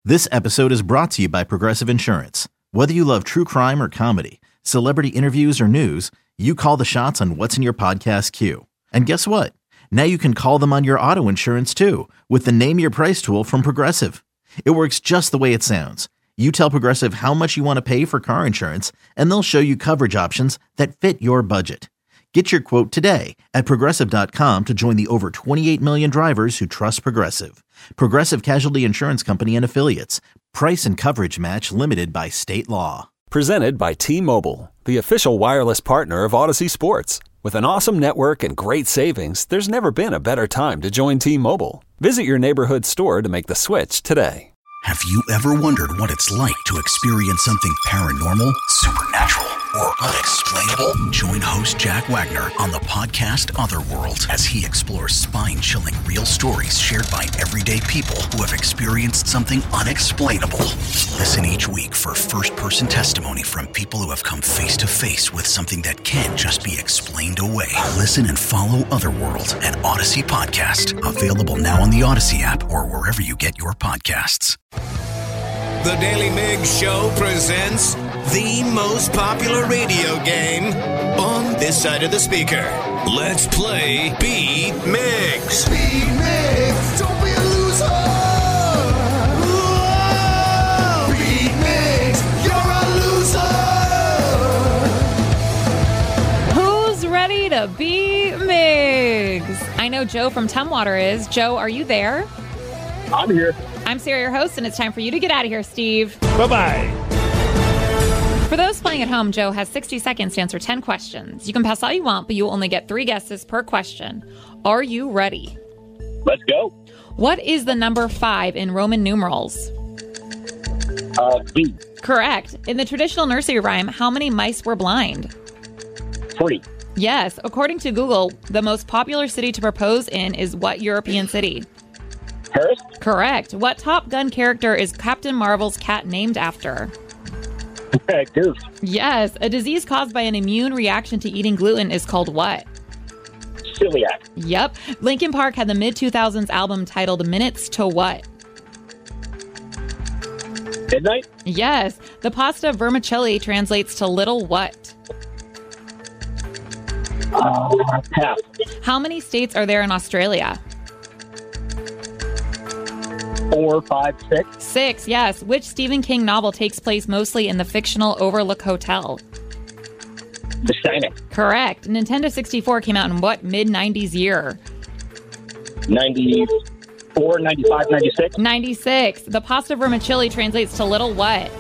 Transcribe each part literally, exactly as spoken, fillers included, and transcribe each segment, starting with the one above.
This episode is brought to you by Progressive Insurance. Whether you love true crime or comedy, celebrity interviews or news, you call the shots on what's in your podcast queue. And guess what? Now you can call them on your auto insurance too with the Name Your Price tool from Progressive. It works just the way it sounds. You tell Progressive how much you want to pay for car insurance, and they'll show you coverage options that fit your budget. Get your quote today at Progressive dot com to join the over twenty-eight million drivers who trust Progressive. Progressive Casualty Insurance Company and Affiliates. Price and coverage match limited by state law. Presented by T-Mobile, the official wireless partner of Odyssey Sports. With an awesome network and great savings, there's never been a better time to join T-Mobile. Visit your neighborhood store to make the switch today. Have you ever wondered what it's like to experience something paranormal, supernatural, or unexplainable? Join host Jack Wagner on the podcast Otherworld as he explores spine-chilling real stories shared by everyday people who have experienced something unexplainable. Listen each week for first-person testimony from people who have come face-to-face with something that can't just be explained away. Listen and follow Otherworld, an Odyssey podcast. Available now on the Odyssey app or wherever you get your podcasts. The Daily Migs Show presents the most popular radio game on this side of the speaker. Let's play Beat Migs. Beat Migs, don't be a loser. Whoa. Beat Migs, you're a loser. Who's ready to beat Migs? I know Joe from Tumwater is. Joe, are you there? I'm here. I'm Sarah, your host, and it's time for you to get out of here, Steve. Bye-bye. For those playing at home, Joe has sixty seconds to answer ten questions. You can pass all you want, but you will only get three guesses per question. Are you ready? Let's go. What is the number five in Roman numerals? Uh, B. Correct. In the traditional nursery rhyme, how many mice were blind? Three. Yes. According to Google, the most popular city to propose in is what European city? Paris? Correct. What Top Gun character is Captain Marvel's cat named after? Goose. Yes. A disease caused by an immune reaction to eating gluten is called what? Celiac. Yep. Linkin Park had the mid two thousands album titled Minutes to what? Midnight? Yes. The pasta vermicelli translates to little what? Uh, pass. How many states are there in Australia? Four, five, six. Six, yes. Which Stephen King novel takes place mostly in the fictional Overlook Hotel? The Shining. Correct. Nintendo sixty-four came out in what mid nineties year? ninety-four, ninety-five, ninety-six. ninety-six. The pasta vermicelli translates to little what?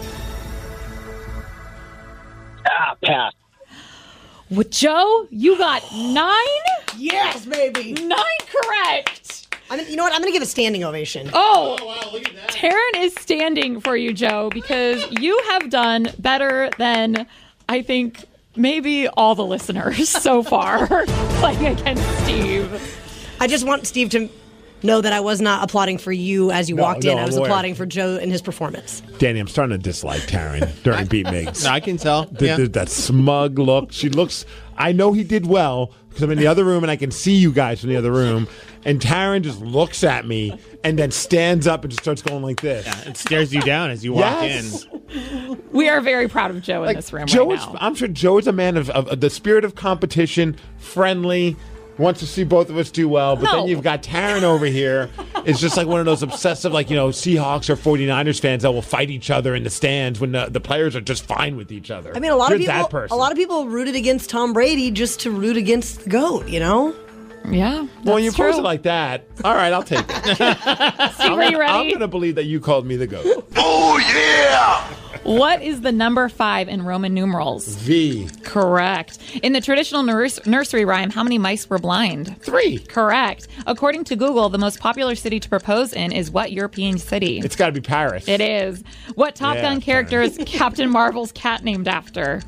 Ah, pass. Well, Joe, you got nine? Yes, baby. Nine correct. I'm, you know what? I'm going to give a standing ovation. Oh, oh wow, look at that. Taryn is standing for you, Joe, because you have done better than, I think, maybe all the listeners so far playing against Steve. I just want Steve to know that I was not applauding for you as you no, walked no, in. I was I'm applauding for Joe and his performance. Danny, I'm starting to dislike Taryn during Beat Migs. I can tell. The, yeah. the, that smug look. She looks, I know he did well because I'm in the other room and I can see you guys from the other room. And Taryn just looks at me and then stands up and just starts going like this. Yeah, it stares you down as you walk yes. in. We are very proud of Joe like, in this room Joe right is, now. I'm sure Joe is a man of, of, of the spirit of competition, friendly, wants to see both of us do well. But No. then you've got Taryn over here. It's just like one of those obsessive, like, you know, Seahawks or forty-niners fans that will fight each other in the stands when the, the players are just fine with each other. I mean, a lot You're of that people, person. a lot of people rooted against Tom Brady just to root against the GOAT, you know? Yeah, Well, when you that's true. post it like that, all right, I'll take it. Steve, are you I'm ready? going to believe that you called me the GOAT. Oh, yeah! What is the number five in Roman numerals? V. Correct. In the traditional nurs- nursery rhyme, how many mice were blind? Three. Correct. According to Google, the most popular city to propose in is what European city? It's got to be Paris. It is. What Top Yeah, Gun character is Captain Marvel's cat named after?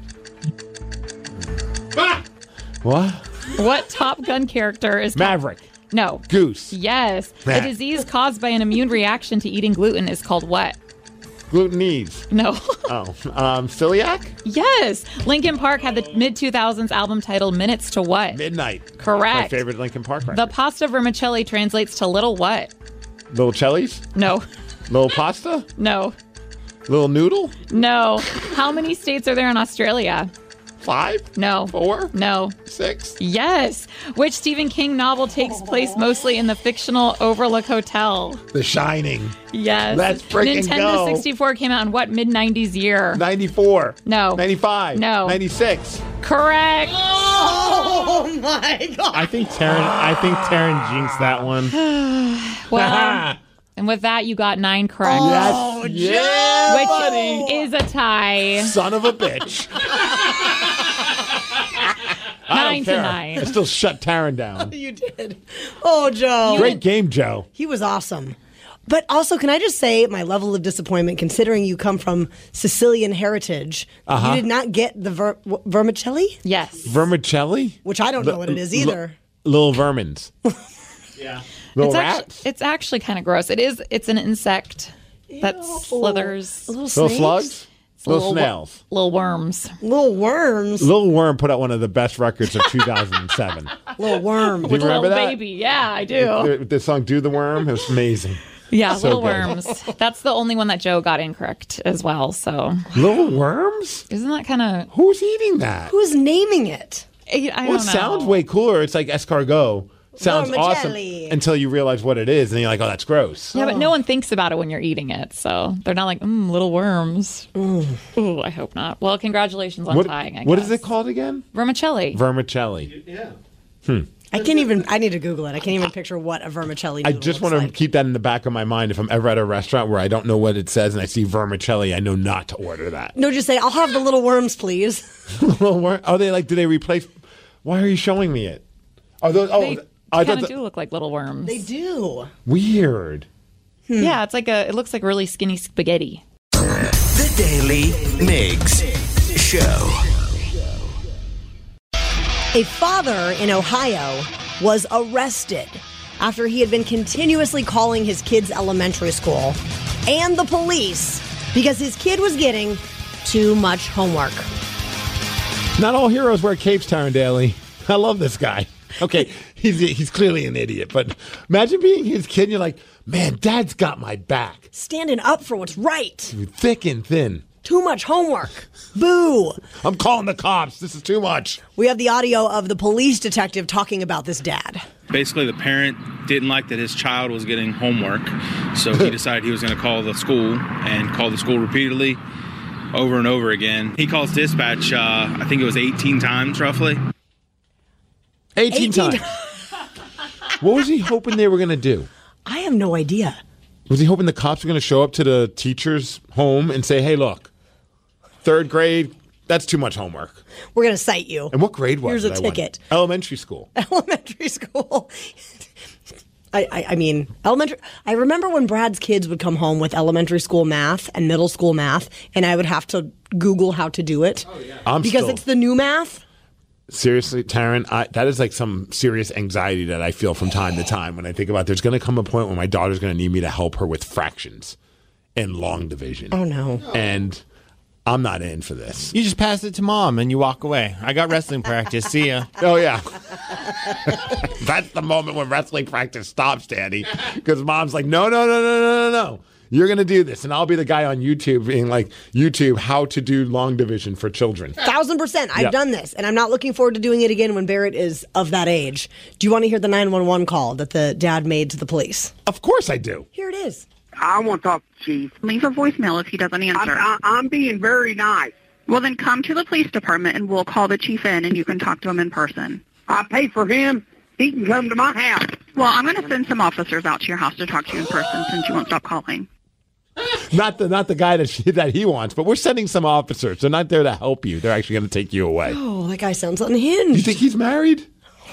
What? What Top Gun character is... Maverick. No. Goose. Yes. Nah. A disease caused by an immune reaction to eating gluten is called what? Glutenese. No. Oh. Um, celiac? Yes. Linkin Park had the mid two thousands album titled Minutes to What? Midnight. Correct. My favorite Linkin Park record. The pasta vermicelli translates to little what? Little Chellies? No. Little pasta? No. Little noodle? No. How many states are there in Australia? Five? No. Four? No. Six? Yes. Which Stephen King novel takes place mostly in the fictional Overlook Hotel? The Shining. Yes. Let's freaking Nintendo go. sixty-four came out in what mid nineties year? ninety-four. No. ninety-five. No. ninety-six. Correct. Oh my god! I think Taryn. I think Taryn jinxed that one. Well, and with that, you got nine correct. Oh, Yes. Yeah, Which buddy. is a tie. Son of a bitch. I don't Nine to care. nine. I still shut Taryn down. You did. Oh, Joe. Great game, Joe. He was awesome. But also, can I just say my level of disappointment, considering you come from Sicilian heritage, Uh-huh. you did not get the ver- w- vermicelli, Yes. Vermicelli? which I don't know what it is either. Little vermins. Yeah. Little It's rats? actually, it's actually kind of gross. It is. It's an insect that Ew. slithers. Little, Little snakes? slugs? It's Little wor- snails. Little worms. Little worms. Little Worm put out one of the best records of two thousand seven. Little worm. Do you remember little that? baby. Yeah, I do. The, the song "Do the Worm" it was amazing. Yeah, So little good. worms. That's the only one that Joe got incorrect as well. So Little worms? isn't that kind of? Who's eating that? Who's naming it? I, I Well, don't it know. sounds way cooler. It's like escargot. Sounds awesome Vermicelli. until you realize what it is, and then you're like, "Oh, that's gross." Yeah, but no one thinks about it when you're eating it, so they're not like, mm, little worms. Ooh, I hope not. Well, congratulations on What, tying. I what guess. is it called again? Vermicelli. Vermicelli. I can't even. I need to Google it. I can't even picture what a vermicelli. I noodle just looks want to like. keep that in the back of my mind. If I'm ever at a restaurant where I don't know what it says and I see vermicelli, I know not to order that. No, just say I'll have the little worms, please. Little worm? Are they like? Do they replace? Why are you showing me it? Are those? Oh, They I kind thought of the- do look like little worms. They do. weird. Yeah, it's like a. It looks like really skinny spaghetti. The Daily Migs Show. A father in Ohio was arrested after he had been continuously calling his kid's elementary school and the police because his kid was getting too much homework. Not all heroes wear capes, Taryn Daly. I love this guy. Okay, he's he's clearly an idiot, but imagine being his kid and you're like, man, Dad's got my back. Standing up for what's right. Thick and thin. Too much homework. Boo. I'm calling the cops. This is too much. We have the audio of the police detective talking about this dad. Basically, the parent didn't like that his child was getting homework, so he decided he was going to call the school and call the school repeatedly over and over again. He calls dispatch, uh, I think it was eighteen times roughly. eighteen, eighteen times. What was he hoping they were going to do? I have no idea. Was he hoping the cops were going to show up to the teacher's home and say, hey, look, third grade, that's too much homework. We're going to cite you. And what grade was Here's it? a I wonder? ticket. Elementary school. Elementary school. I, I, I mean, elementary. I remember when Brad's kids would come home with elementary school math and middle school math, and I would have to Google how to do it. Oh, yeah. I'm because still- it's the new math. Seriously, Taryn, I, that is like some serious anxiety that I feel from time to time when I think about there's going to come a point when my daughter's going to need me to help her with fractions and long division. Oh, no. And I'm not in for this. You just pass it to mom and you walk away. I got wrestling practice. See ya. Oh, yeah. That's the moment when wrestling practice stops, Daddy. Because mom's like, no, no, no, no, no, no, no. You're going to do this. And I'll be the guy on YouTube being like, YouTube, how to do long division for children. Thousand percent. I've Yeah. done this, and I'm not looking forward to doing it again when Barrett is of that age. Do you want to hear the nine one one call that the dad made to the police? Of course I do. Here it is. I want to talk to the chief. Leave a voicemail if he doesn't answer. I, I, I'm being very nice. Well, then come to the police department and we'll call the chief in and you can talk to him in person. I pay for him. He can come to my house. Well, I'm going to send some officers out to your house to talk to you in person since you won't stop calling. Not the not the guy that she, that he wants, but we're sending some officers. They're not there to help you. They're actually going to take you away. Oh, that guy sounds unhinged. You think he's married?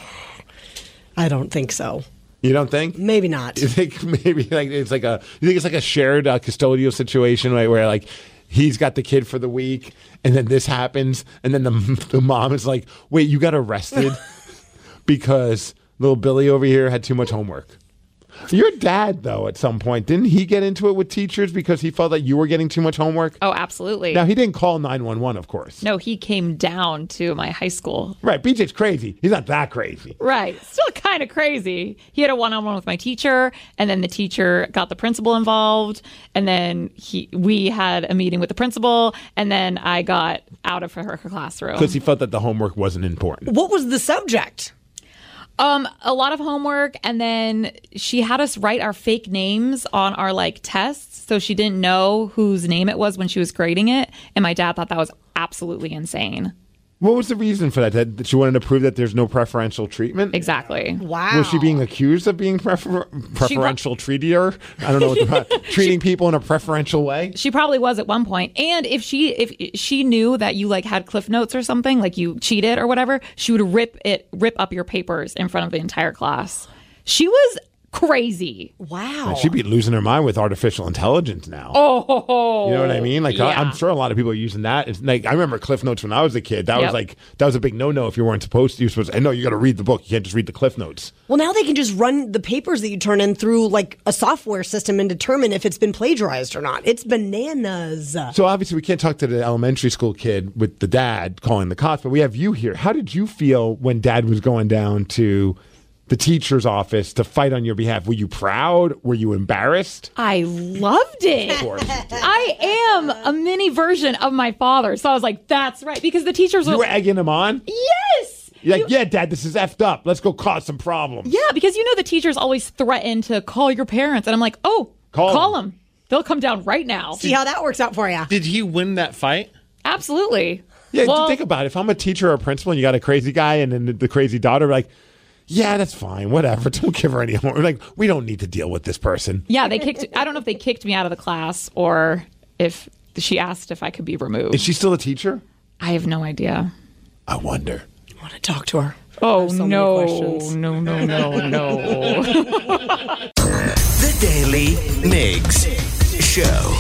I don't think so. You don't think? Maybe not. You think maybe like it's like a you think it's like a shared uh, custodial situation right, where like he's got the kid for the week and then this happens and then the the mom is like, "Wait, you got arrested because little Billy over here had too much homework." Your dad, though, at some point, didn't he get into it with teachers because he felt that you were getting too much homework? Oh, absolutely. Now, he didn't call nine one one, of course. No, he came down to my high school. Right. B J's crazy. He's not that crazy. Right. Still kind of crazy. He had a one-on-one with my teacher, and then the teacher got the principal involved, and then he we had a meeting with the principal, and then I got out of her classroom. Because he felt that the homework wasn't important. What was the subject? Um, a lot of homework, and then she had us write our fake names on our like tests, so she didn't know whose name it was when she was grading it. And my dad thought that was absolutely insane. What was the reason for that? That, that she wanted to prove that there's no preferential treatment? Exactly. Wow. Was she being accused of being prefer- preferential treatier? I don't know what the, treating she, people in a preferential way. She probably was at one point. And if she if she knew that you like had Cliff Notes or something, like you cheated or whatever, she would rip it rip up your papers in front of the entire class. She was crazy. Wow. She'd be losing her mind with artificial intelligence now. Oh, you know what I mean? Like, yeah. I, I'm sure a lot of people are using that. It's like I remember Cliff Notes when I was a kid. That Yep. was like that was a big no-no if you weren't supposed to. You're supposed to, I know you got to read the book. You can't just read the Cliff Notes. Well, now they can just run the papers that you turn in through like a software system and determine if it's been plagiarized or not. It's bananas. So obviously we can't talk to the elementary school kid with the dad calling the cops, but we have you here. How did you feel when Dad was going down to the teacher's office to fight on your behalf? Were you proud? Were you embarrassed? I loved it. Of course. I am a mini version of my father. So I was like, that's right. Because the teachers were... You were egging him on? Yes! You're like, yeah, Dad, this is effed up. Let's go cause some problems. Yeah, because you know the teachers always threaten to call your parents. And I'm like, oh, Call call them. They'll come down right now. See how that works out for you. Did he win that fight? Absolutely. Yeah, Well- think about it. If I'm a teacher or a principal and you got a crazy guy and then the, the crazy daughter, like, yeah, that's fine. Whatever. Don't give her any homework. Like, we don't need to deal with this person. Yeah, they kicked... I don't know if they kicked me out of the class or if she asked if I could be removed. Is she still a teacher? I have no idea. I wonder. I want to talk to her. Oh, so many no. questions. No, no, no, no. The Daily Migs Show.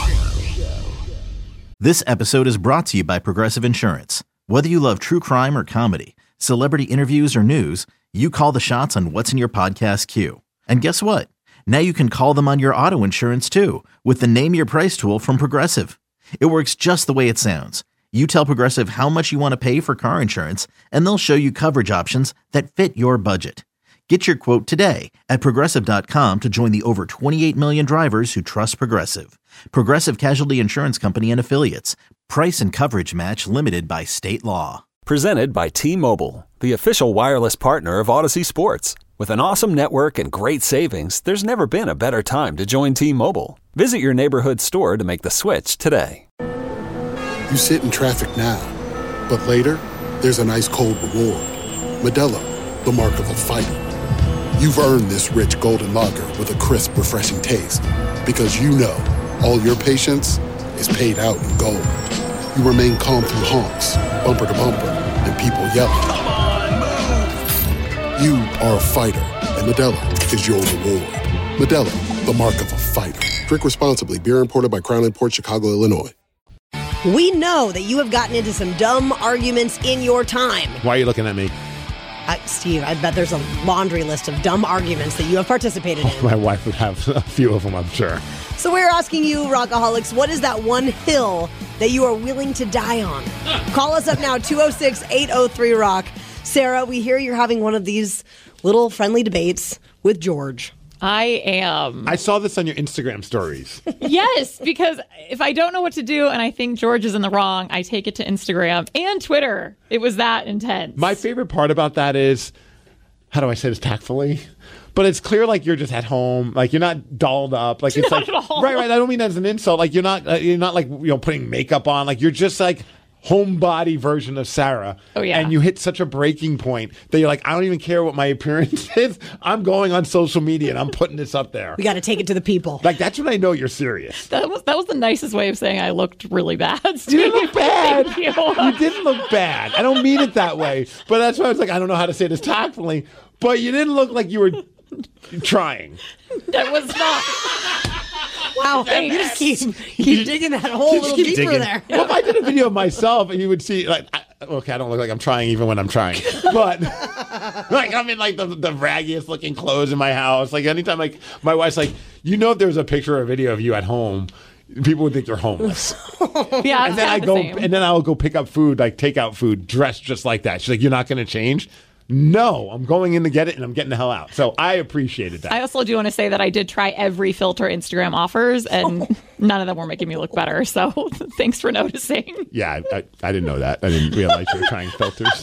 This episode is brought to you by Progressive Insurance. Whether you love true crime or comedy, celebrity interviews or news, you call the shots on what's in your podcast queue. And guess what? Now you can call them on your auto insurance too with the Name Your Price tool from Progressive. It works just the way it sounds. You tell Progressive how much you want to pay for car insurance, and they'll show you coverage options that fit your budget. Get your quote today at Progressive dot com to join the over twenty-eight million drivers who trust Progressive. Progressive Casualty Insurance Company and Affiliates. Price and coverage match limited by state law. Presented by T-Mobile, the official wireless partner of Odyssey Sports. With an awesome network and great savings, there's never been a better time to join T-Mobile. Visit your neighborhood store to make the switch today. You sit in traffic now, but later, there's an ice-cold reward. Modelo, the mark of a fighter. You've earned this rich golden lager with a crisp, refreshing taste. Because you know, all your patience is paid out in gold. You remain calm through honks, bumper to bumper, and people yelling. Come on, move! You are a fighter, and Modelo is your reward. Modelo, the mark of a fighter. Drink responsibly. Beer imported by Crown Imports, Chicago, Illinois. We know that you have gotten into some dumb arguments in your time. Why are you looking at me? Uh, Steve, I bet there's a laundry list of dumb arguments that you have participated in. My wife would have a few of them, I'm sure. So we're asking you, Rockaholics, what is that one hill that you are willing to die on? Call us up now, two oh six, eight oh three, rock. Sarah, we hear you're having one of these little friendly debates with George. I am. I saw this on your Instagram stories. Yes, because if I don't know what to do and I think George is in the wrong, I take it to Instagram and Twitter. It was that intense. My favorite part about that is, how do I say this tactfully? But it's clear like you're just at home, like you're not dolled up, like it's Not like at all. right, right. I don't mean that as an insult. Like you're not, uh, you're not like you know putting makeup on. Like you're just like homebody version of Sarah. Oh yeah. And you hit such a breaking point that you're like, I don't even care what my appearance is. I'm going on social media and I'm putting this up there. We got to take it to the people. Like that's when I know you're serious. That was that was the nicest way of saying I looked really bad. You didn't look bad. Thank you. You didn't look bad. I don't mean it that way, but that's why I was like, I don't know how to say this tactfully. But you didn't look like you were trying. That was not. Wow, you just keep, keep digging that hole a little Keep deeper digging. there. Well, if I did a video of myself, and you would see, like, I, okay, I don't look like I'm trying even when I'm trying. But like I'm in like the, the raggiest looking clothes in my house. Like anytime like my wife's like, you know, if there's a picture or a video of you at home, people would think you're homeless. Yeah, and then I the go same. and then I'll go pick up food, like takeout food, dressed just like that. She's like, you're not going to change? No, I'm going in to get it and I'm getting the hell out. So I appreciated that. I also do want to say that I did try every filter Instagram offers, and none of them were making me look better. So thanks for noticing. Yeah, I, I, I didn't know that. I didn't realize you were trying filters.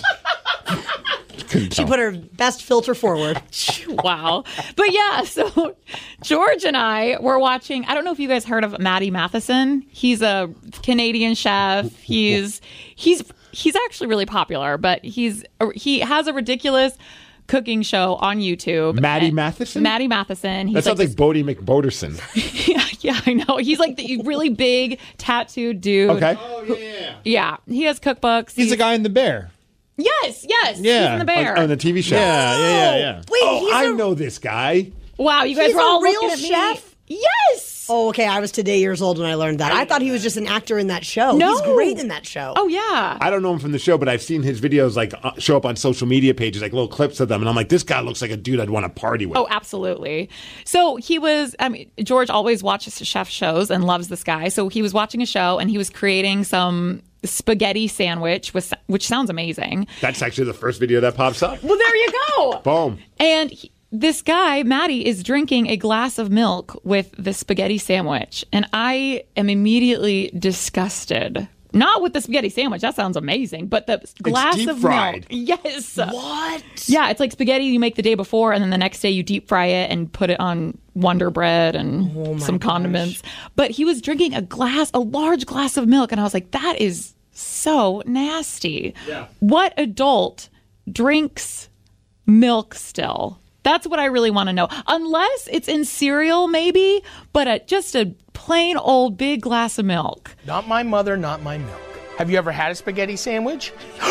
She put her best filter forward. Wow. But yeah, so George and I were watching, I don't know if you guys heard of Matty Matheson. He's a Canadian chef. He's he's he's actually really popular, but he's he has a ridiculous cooking show on YouTube. Matty Matheson? Matty Matheson. He's That sounds like, like Bodie McBoderson. yeah, yeah, I know. He's like the really big tattooed dude. Okay. Oh, yeah. Yeah, he has cookbooks. He's the guy in The Bear. Yes, yes. Yeah. He's in The Bear. On, on the T V show. Yeah, yeah, yeah, yeah. Wait, Oh, he's I a, know this guy. Wow, you guys he's were all a real looking at me. chef? Yes. Oh, okay. I was today years old when I learned that. I thought he was just an actor in that show. No. He's great in that show. Oh, yeah. I don't know him from the show, but I've seen his videos like uh, show up on social media pages, like little clips of them, and I'm like, this guy looks like a dude I'd want to party with. Oh, absolutely. So he was, I mean, George always watches chef shows and loves this guy. So he was watching a show and he was creating some spaghetti sandwich, with, which sounds amazing. That's actually the first video that pops up. Well, there you go. Boom. And he, this guy, Matty, is drinking a glass of milk with the spaghetti sandwich. And I am immediately disgusted. Not with the spaghetti sandwich. That sounds amazing. But the glass deep of fried. milk. Yes. What? Yeah, it's like spaghetti you make the day before, and then the next day you deep fry it and put it on Wonder Bread and Oh some condiments. But he was drinking a glass, a large glass of milk, and I was like, that is so nasty. Yeah. What adult drinks milk still? That's what I really want to know. Unless it's in cereal, maybe, but a, just a plain old big glass of milk. Not my mother, not my milk. Have you ever had a spaghetti sandwich?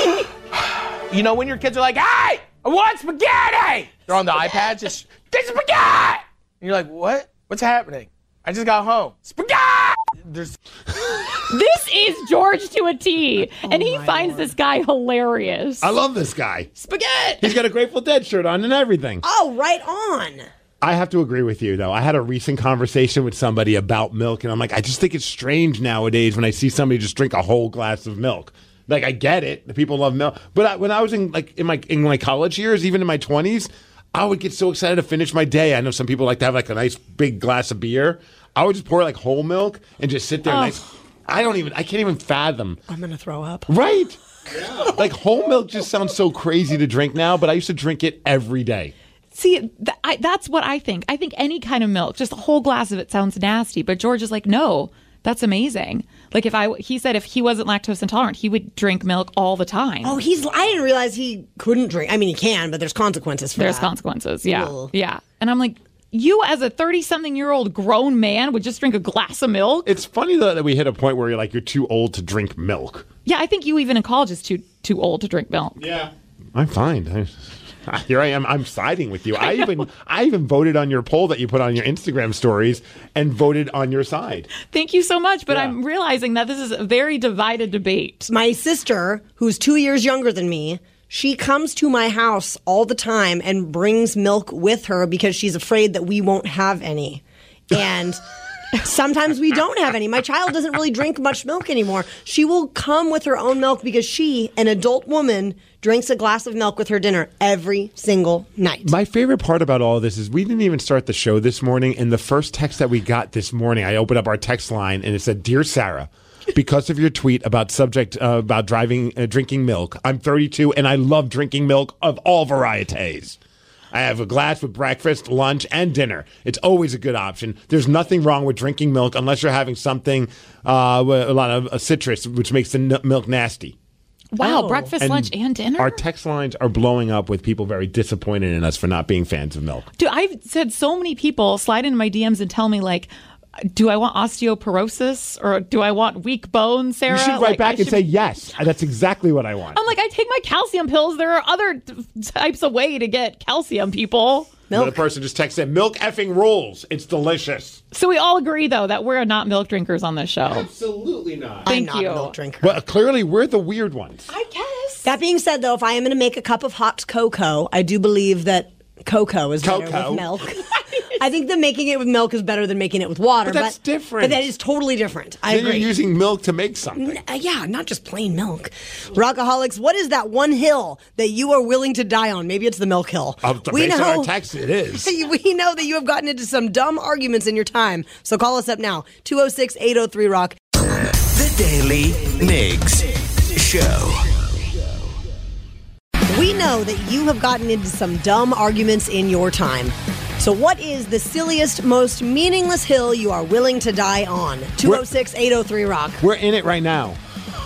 You know when your kids are like, hey, I want spaghetti! They're on the iPad, just, get spaghetti! And you're like, what? What's happening? I just got home. Spaghetti! There's... This is George to a T, and he finds this guy hilarious. I love this guy. Spaghetti! He's got a Grateful Dead shirt on and everything. Oh, right on. I have to agree with you, though. I had a recent conversation with somebody about milk, and I'm like, I just think it's strange nowadays when I see somebody just drink a whole glass of milk. Like, I get it. The people love milk. But I, when I was in like in my in my college years, even in my twenties, I would get so excited to finish my day. I know some people like to have like a nice big glass of beer. I would just pour like whole milk and just sit there. Oh. Nice. I don't even. I can't even fathom. I'm going to throw up. Right. Yeah. Like whole milk just sounds so crazy to drink now, but I used to drink it every day. See, th- I, that's what I think. I think any kind of milk, just a whole glass of it sounds nasty. But George is like, no, that's amazing. Like if I, he said if he wasn't lactose intolerant, he would drink milk all the time. Oh, he's. I didn't realize he couldn't drink. I mean, he can, but there's consequences for There's that. consequences. Yeah. Ugh. Yeah. And I'm like, you as a thirty-something-year-old grown man would just drink a glass of milk? It's funny though that we hit a point where you're like you're too old to drink milk. Yeah, I think you even in college is too too old to drink milk. Yeah. I'm fine. I, here I am. I'm siding with you. I even I even voted on your poll that you put on your Instagram stories and voted on your side. Thank you so much, but Yeah. I'm realizing that this is a very divided debate. My sister, who's two years younger than me, she comes to my house all the time and brings milk with her because she's afraid that we won't have any. And sometimes we don't have any. My child doesn't really drink much milk anymore. She will come with her own milk because she, an adult woman, drinks a glass of milk with her dinner every single night. My favorite part about all of this is we didn't even start the show this morning, and the first text that we got this morning, I opened up our text line and it said, "Dear Sarah, because of your tweet about subject uh, about driving uh, drinking milk, I'm thirty-two and I love drinking milk of all varieties. I have a glass with breakfast, lunch, and dinner. It's always a good option. There's nothing wrong with drinking milk unless you're having something uh, with a lot of uh, citrus, which makes the n- milk nasty." Wow, Oh. breakfast, And lunch, and dinner? Our text lines are blowing up with people very disappointed in us for not being fans of milk. Dude, I've said so many people slide into my D Ms and tell me, like, do I want osteoporosis or do I want weak bones, Sarah? You should write Like, back I and should- say yes. That's exactly what I want. I'm like, I take my calcium pills. There are other t- types of way to get calcium, people. Another person just texted, "Milk effing rules. It's delicious." So we all agree, though, that we're not milk drinkers on this show. Absolutely not. Thank I'm not you. a milk drinker. Well, clearly we're the weird ones. I guess. That being said, though, if I am going to make a cup of hot cocoa, I do believe that cocoa is better Cocoa. with milk. I think that making it with milk is better than making it with water. But that's different. But that is totally different. I then agree. you're using milk to make something. N- uh, yeah, not just plain milk. Rockaholics, what is that one hill that you are willing to die on? Maybe it's the milk hill. Uh, based on our text, it is. We know that you have gotten into some dumb arguments in your time. So call us up now. two oh six, eight oh three, rock. The Daily Migs Show. We know that you have gotten into some dumb arguments in your time. So what is the silliest, most meaningless hill you are willing to die on? two oh six, eight oh three, rock. We're in it right now.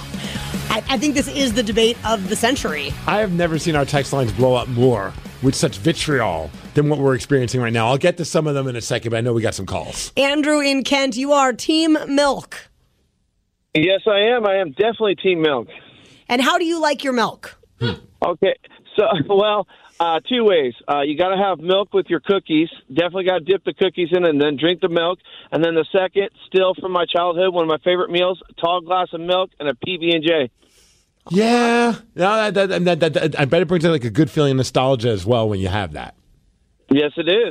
I, I think this is the debate of the century. I have never seen our text lines blow up more with such vitriol than what we're experiencing right now. I'll get to some of them in a second, but I know we got some calls. Andrew in Kent, you are Team Milk. Yes, I am. I am definitely Team Milk. And how do you like your milk? Okay, so, well, uh, two ways. Uh, you got to have milk with your cookies. Definitely got to dip the cookies in and then drink the milk. And then the second, still from my childhood, one of my favorite meals, a tall glass of milk and a P B and J. Yeah, no, that, that, that, that, that, I bet it brings out like a good feeling, nostalgia as well when you have that. Yes, it is.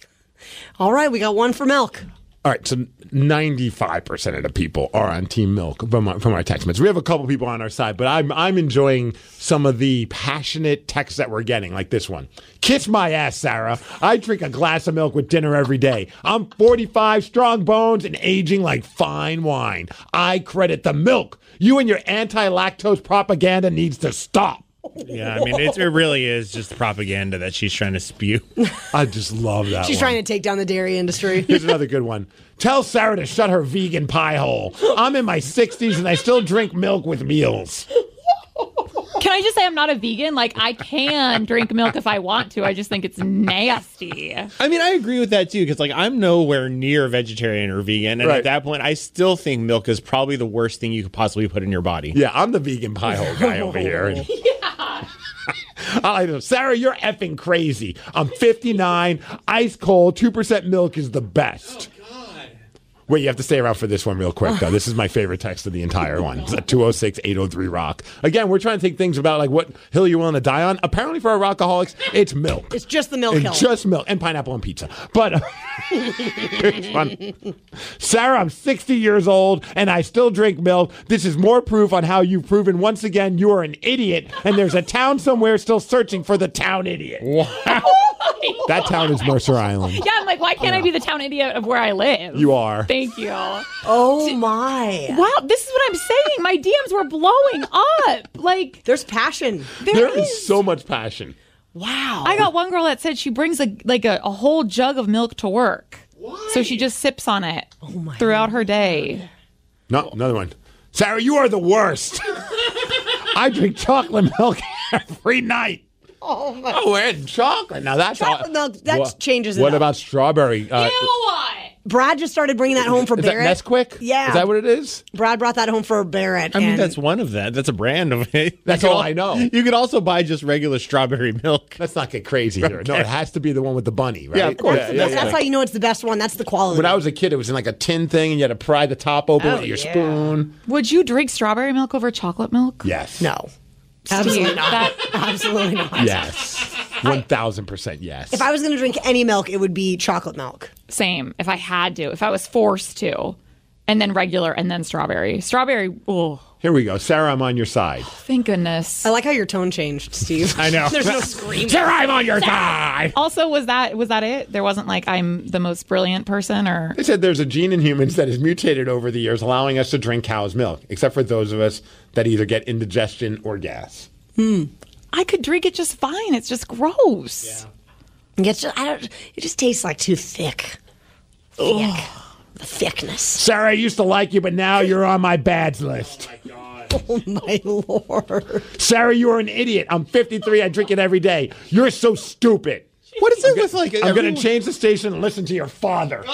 All right, we got one for milk. All right, so ninety-five percent of the people are on Team Milk from our, from our text messages. We have a couple people on our side, but I'm I'm enjoying some of the passionate texts that we're getting, like this one. Kiss my ass, Sarah. I drink a glass of milk with dinner every day. I'm forty-five, strong bones, and aging like fine wine. I credit the milk. You and your anti-lactose propaganda needs to stop. Yeah, I mean, it's, it really is just propaganda that she's trying to spew. I just love that She's one. trying to take down the dairy industry. Here's another good one. Tell Sarah to shut her vegan pie hole. I'm in my sixties and I still drink milk with meals. Can I just say I'm not a vegan? Like, I can drink milk if I want to. I just think it's nasty. I mean, I agree with that, too, because, like, I'm nowhere near vegetarian or vegan, and Right. at that point, I still think milk is probably the worst thing you could possibly put in your body. Yeah, I'm the vegan pie hole guy over here. And Yeah. I know, Sarah, you're effing crazy. I'm fifty-nine, ice cold, two percent milk is the best. Wait, you have to stay around for this one real quick, though. This is my favorite text of the entire one. It's at two oh six, eight oh three, rock. Again, we're trying to take things about, like, what hill you're willing to die on. Apparently, for our rockaholics, it's milk. It's just the milk It's hill. just milk and pineapple on pizza. But uh, here's one. Sarah, I'm sixty years old, and I still drink milk. This is more proof on how you've proven once again you are an idiot, and there's a town somewhere still searching for the town idiot. Wow. That town is Mercer Island. Yeah, I'm like, why can't I be the town idiot of where I live? You are. Thank you. Oh, my. Wow, this is what I'm saying. My D Ms were blowing up. Like, there's passion. There, There is. is so much passion. Wow. I got one girl that said she brings a like a, a whole jug of milk to work. Why? So she just sips on it oh throughout her day. No, another one. Sarah, you are the worst. I drink chocolate milk every night. Oh, my. Oh, we're adding chocolate. Now that's Chocolate all. milk, that What- changes it What up. about strawberry? Uh, Brad just started bringing that home for is Barrett. that Nesquik? Yeah. Is that what it is? Brad brought that home for Barrett. I mean, and that's one of that. That's a brand of it. That's You could all al- I know. You could also buy just regular strawberry milk. Let's not get crazy here. No, Okay. it has to be the one with the bunny, right? Yeah, of course. That's, that's how you know it's the best one. That's the quality. When I was a kid, it was in like a tin thing, and you had to pry the top open Oh, with your yeah. spoon. Would you drink strawberry milk over chocolate milk? Yes. No. Absolutely Steve, not. that- Absolutely not. Yes. One thousand percent yes. If I was going to drink any milk, it would be chocolate milk. Same. If I had to, if I was forced to, and then regular, and then strawberry. Strawberry. Oh, Here we go. Sarah, I'm on your side. thank goodness. I like how your tone changed, Steve. I know. There's no scream. Sarah, I'm on your side. Also, was that was that it? There wasn't like I'm the most brilliant person, or They said there's a gene in humans that has mutated over the years, allowing us to drink cow's milk, except for those of us that either get indigestion or gas. Hmm. I could drink it just fine. It's just gross. It's just, I don't, it just tastes like too thick. Thick. The thickness. Sarah, I used to like you, but now you're on my bads list. Oh, my Lord. Sarah, you are an idiot. I'm fifty-three. I drink it every day. You're so stupid. What is it with like? I'm going everyone- to change the station and listen to your father.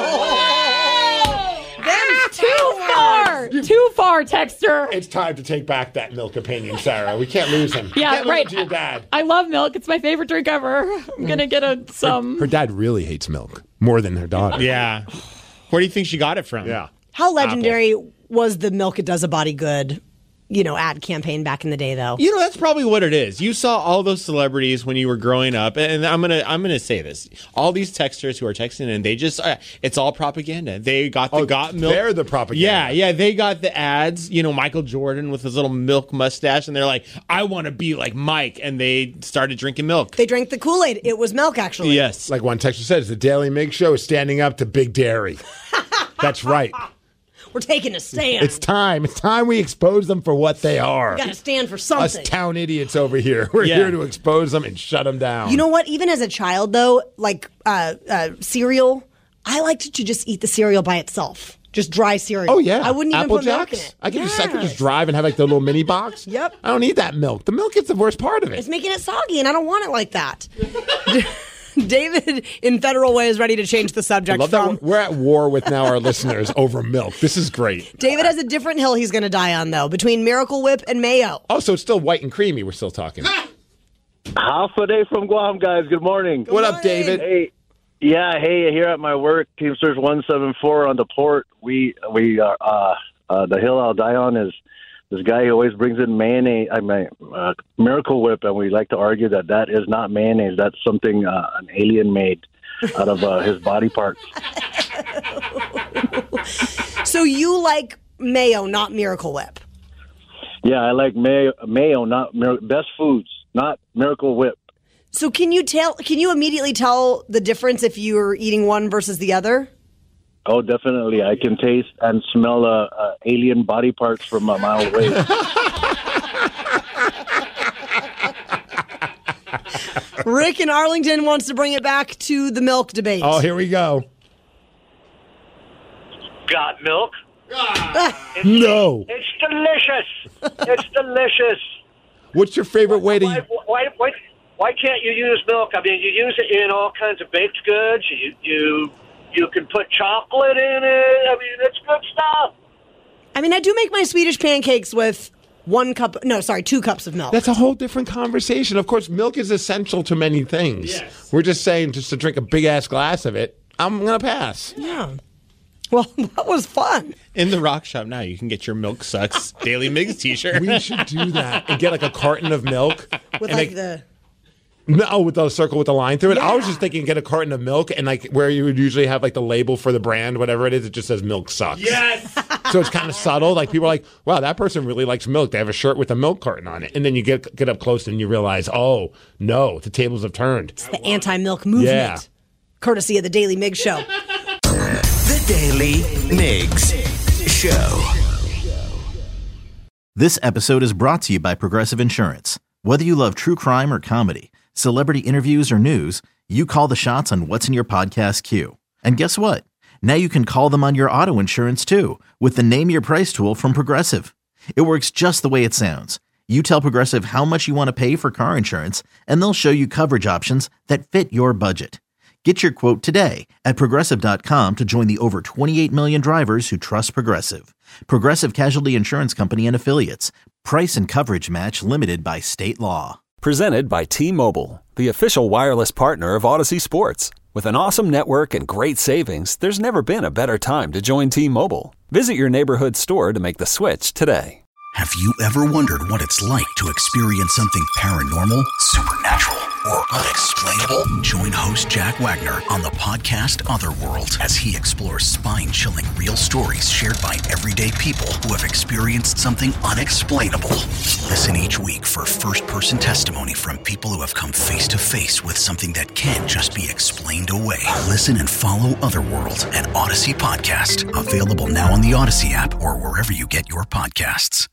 That's too far. Too far, Texter. It's time to take back that milk opinion, Sarah. We can't lose him. Yeah, can't lose right. him to your dad. I love milk. It's my favorite drink ever. I'm gonna get a some. Her dad really hates milk more than her daughter. Yeah. Where do you think she got it from? Yeah. How legendary was the milk it does a body good you know, ad campaign back in the day, though. You know, that's probably what it is. You saw all those celebrities when you were growing up, and I'm gonna I'm gonna say this: all these texters who are texting, and they just uh, it's all propaganda. They got the Oh, got milk. they're the propaganda. Yeah, yeah. They got the ads. You know, Michael Jordan with his little milk mustache, and they're like, "I want to be like Mike," and they started drinking milk. They drank the Kool-Aid. It was milk, actually. Yes, like one texter says, the Daily Mig Show is standing up to Big Dairy. That's right. We're taking a stand. It's time. It's time we expose them for what they are. We got to stand for Us something. town idiots over here. We're Yeah. here to expose them and shut them down. You know what? Even as a child, though, like uh, uh, cereal, I liked to just eat the cereal by itself. Just dry cereal. Oh, yeah. I wouldn't even Apple put milk Jacks? in it. I could, just, I could Yes. just drive and have like the little mini box. Yep. I don't need that milk. The milk is the worst part of it. It's making it soggy, and I don't want it like that. David, in Federal Way, is ready to change the I subject love from... that we're at war with now our listeners over milk. This is great. David has a different hill he's going to die on, though, between Miracle Whip and mayo. Oh, so it's still white and creamy. We're still talking. Half a day from Guam, guys. Good morning. What up, David? Hey, yeah, hey, here at my work, Teamsters one seven four on the port. We we are uh, uh, the hill I'll die on is this guy who always brings in mayonnaise. I mean, uh, Miracle Whip, and we like to argue that that is not mayonnaise. That's something uh, an alien made out of uh, his body parts. So you like mayo, not Miracle Whip? Yeah, I like mayo, mayo not Mir- Best Foods, not Miracle Whip. So can you tell? Can you immediately tell the difference if you're eating one versus the other? Oh, definitely. I can taste and smell uh, uh, alien body parts from a mile away. Rick in Arlington wants to bring it back to the milk debate. Oh, here we go. Got milk? No. It's delicious. It's delicious. What's your favorite way to Why, why, why, why can't you use milk? I mean, you use it in all kinds of baked goods. You you you can put chocolate in it. I mean, it's good stuff. I mean, I do make my Swedish pancakes with one cup. No, sorry, two cups of milk. That's a whole different conversation. Of course, milk is essential to many things. Yes. We're just saying just to drink a big-ass glass of it, I'm going to pass. Yeah. Well, that was fun. In the Rock Shop now, you can get your Milk Sucks Daily Migs t-shirt. We should do that and get like a carton of milk. With and like like, the... No, with the circle with the line through it. I was Yeah. just thinking get a carton of milk and like where you would usually have like the label for the brand, whatever it is, it just says Milk Sucks. Yes. So it's kind of subtle. Like people are like, wow, that person really likes milk. They have a shirt with a milk carton on it. And then you get get up close and you realize, oh, no, the tables have turned. It's the anti-milk movement. Yeah. Courtesy of the Daily Mig Show. The Daily Migs Show. This episode is brought to you by Progressive Insurance. Whether you love true crime or comedy, celebrity interviews or news, you call the shots on what's in your podcast queue. And guess what? Now you can call them on your auto insurance too with the Name Your Price tool from Progressive. It works just the way it sounds. You tell Progressive how much you want to pay for car insurance, and they'll show you coverage options that fit your budget. Get your quote today at Progressive dot com to join the over twenty-eight million drivers who trust Progressive. Progressive Casualty Insurance Company and Affiliates. Price and coverage match limited by state law. Presented by T-Mobile, the official wireless partner of Odyssey Sports. With an awesome network and great savings, there's never been a better time to join T-Mobile. Visit your neighborhood store to make the switch today. Have you ever wondered what it's like to experience something paranormal, supernatural, or unexplainable? Join host Jack Wagner on the podcast Otherworld as he explores spine-chilling real stories shared by everyday people who have experienced something unexplainable. Listen each week for first-person testimony from people who have come face-to-face with something that can't just be explained away. Listen and follow Otherworld, an Odyssey podcast. Available now on the Odyssey app or wherever you get your podcasts.